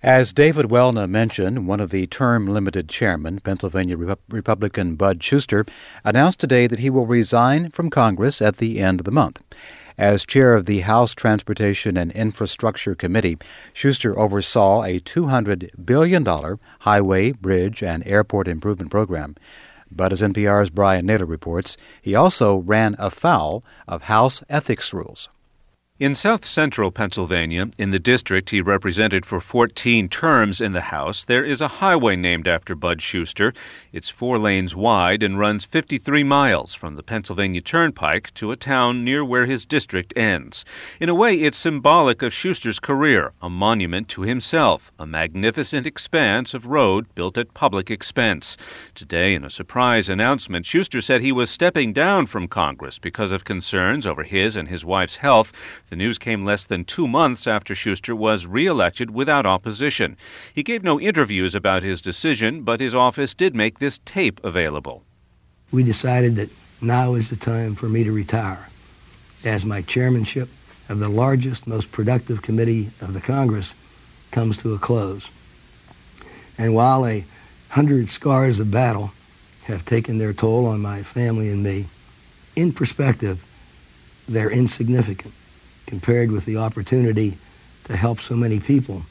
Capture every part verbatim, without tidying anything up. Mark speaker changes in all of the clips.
Speaker 1: As David Welna mentioned, one of the term-limited chairmen, Pennsylvania Rep- Republican Bud Shuster, announced today that he will resign from Congress at the end of the month. As chair of the House Transportation and Infrastructure Committee, Shuster oversaw a two hundred billion dollars highway, bridge, and airport improvement program. But as N P R's Brian Naylor reports, he also ran afoul of House ethics rules.
Speaker 2: In south-central Pennsylvania, in the district he represented for fourteen terms in the House, there is a highway named after Bud Shuster. It's four lanes wide and runs fifty-three miles from the Pennsylvania Turnpike to a town near where his district ends. In a way, it's symbolic of Shuster's career, a monument to himself, a magnificent expanse of road built at public expense. Today, in a surprise announcement, Shuster said he was stepping down from Congress because of concerns over his and his wife's health. The news came less than two months after Shuster was re-elected without opposition. He gave no interviews about his decision, but his office did make this tape available.
Speaker 3: We decided that now is the time for me to retire, as my chairmanship of the largest, most productive committee of the Congress comes to a close. And while a hundred scars of battle have taken their toll on my family and me, in perspective, they're insignificant compared with the opportunity to help so many people.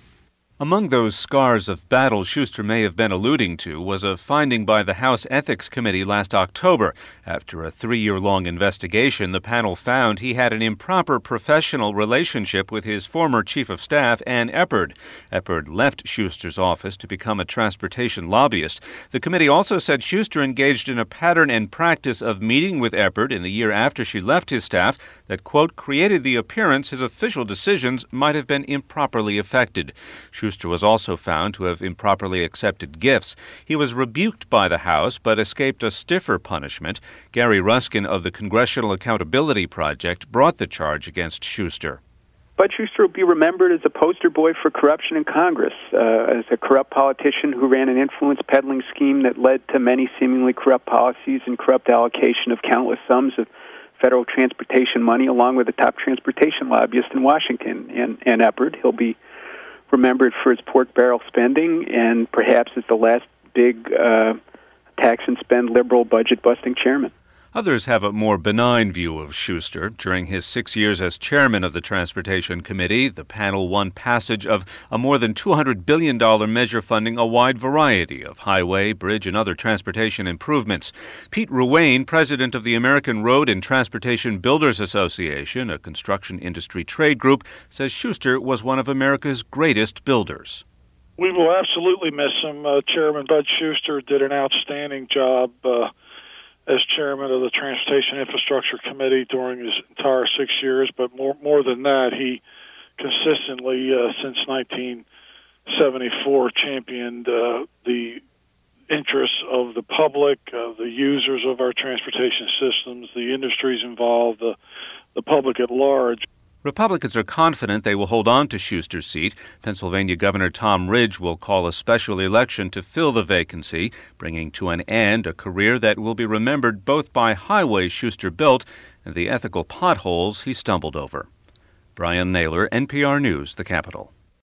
Speaker 2: Among those scars of battle Shuster may have been alluding to was a finding by the House Ethics Committee last October. After a three-year-long investigation, the panel found he had an improper professional relationship with his former chief of staff, Ann Eppard. Eppard left Shuster's office to become a transportation lobbyist. The committee also said Shuster engaged in a pattern and practice of meeting with Eppard in the year after she left his staff that, quote, created the appearance his official decisions might have been improperly affected. Shuster was also found to have improperly accepted gifts. He was rebuked by the House but escaped a stiffer punishment. Gary Ruskin of the Congressional Accountability Project brought the charge against Shuster.
Speaker 4: Bud Shuster will be remembered as a poster boy for corruption in Congress, uh, as a corrupt politician who ran an influence peddling scheme that led to many seemingly corrupt policies and corrupt allocation of countless sums of federal transportation money, along with the top transportation lobbyist in Washington, and, and Eppard. He'll be remembered for his pork barrel spending and perhaps as the last big uh, tax and spend liberal budget-busting chairman.
Speaker 2: Others have a more benign view of Shuster. During his six years as chairman of the Transportation Committee, the panel won passage of a more than two hundred billion dollars measure funding a wide variety of highway, bridge, and other transportation improvements. Pete Ruane, president of the American Road and Transportation Builders Association, a construction industry trade group, says Shuster was one of America's greatest builders.
Speaker 5: We will absolutely miss him. Uh, Chairman Bud Shuster did an outstanding job uh, as chairman of the Transportation Infrastructure Committee during his entire six years, but more more than that, he consistently, uh, since nineteen seventy-four, championed uh, the interests of the public, uh, the users of our transportation systems, the industries involved, the, the public at large.
Speaker 2: Republicans are confident they will hold on to Shuster's seat. Pennsylvania Governor Tom Ridge will call a special election to fill the vacancy, bringing to an end a career that will be remembered both by highways Shuster built and the ethical potholes he stumbled over. Brian Naylor, N P R News, the Capitol.